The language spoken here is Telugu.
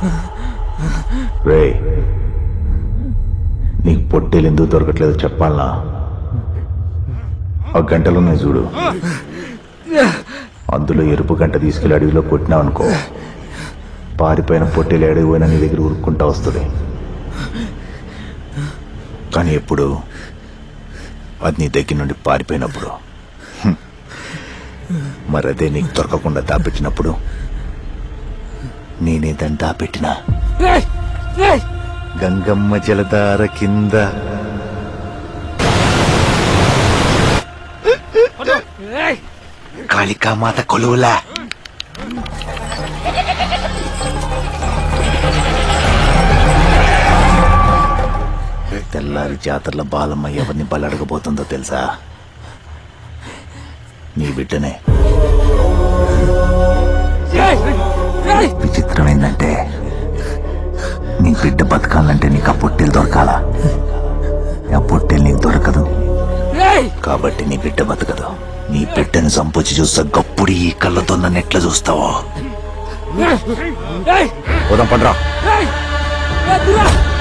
రే, నీకు పొట్టేలు ఎందుకు దొరకట్లేదు చెప్పాలనా? ఆ గంటలున్నాయి చూడు, అందులో ఎరుపు గంట తీసుకెళ్లి అడవిలో కొట్టినావనుకో, పారిపోయిన పొట్టేలు అడవి పోయినా నీ దగ్గర ఉరుక్కుంటా వస్తుంది. కానీ ఎప్పుడు అది నీ దగ్గర నుండి పారిపోయినప్పుడు. మరదే నీకు దొరకకుండా దాపెట్టినప్పుడు నేనే దాన్ని దాపెట్టినా. గంగమ్మ జలధార కింద కాళికామాత కొలువులా. తెల్లారి జాతరల బాలమ్మ ఎవరిని బలడగబోతుందో తెలుసా? నీ బిడ్డనే. విచిత్రం ఏంటంటే, నీ బిడ్డ బతకాలంటే నీకు ఆ పొట్టేలు దొరకాలా. ఆ పొట్టేలు నీకు దొరకదు కాబట్టి నీ బిడ్డ బతకదు. నీ బిడ్డను సంపొచ్చి చూస్తా గప్పుడు ఈ కళ్ళతో నన్ను ఎట్లా చూస్తావో. పోదాం పండ్రా.